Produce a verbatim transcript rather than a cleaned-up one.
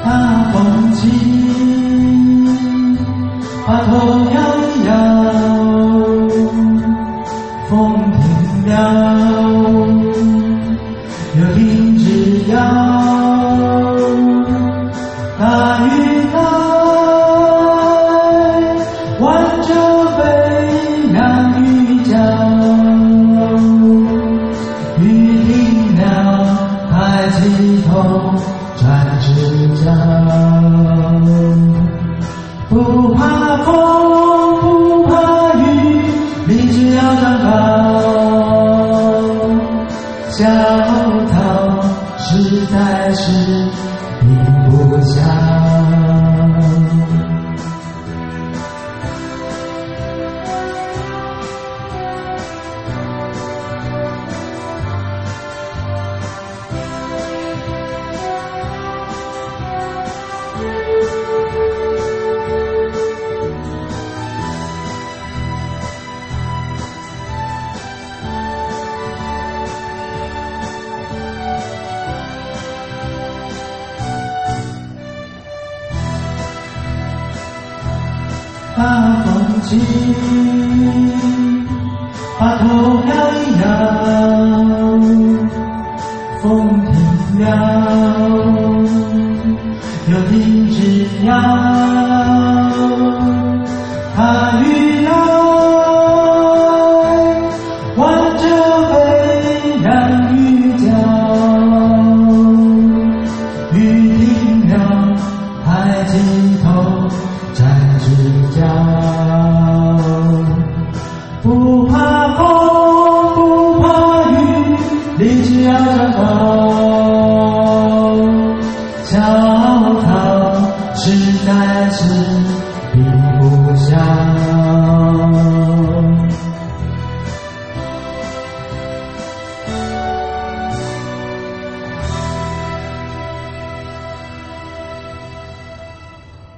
大风起，把头摇一摇，风停了，又停止摇，大雨来，挽着背让雨浇，雨停了，抬起头转直角，不怕风，不怕雨，立志要长高。小桃实在是停不下。大风起，把头摇一摇，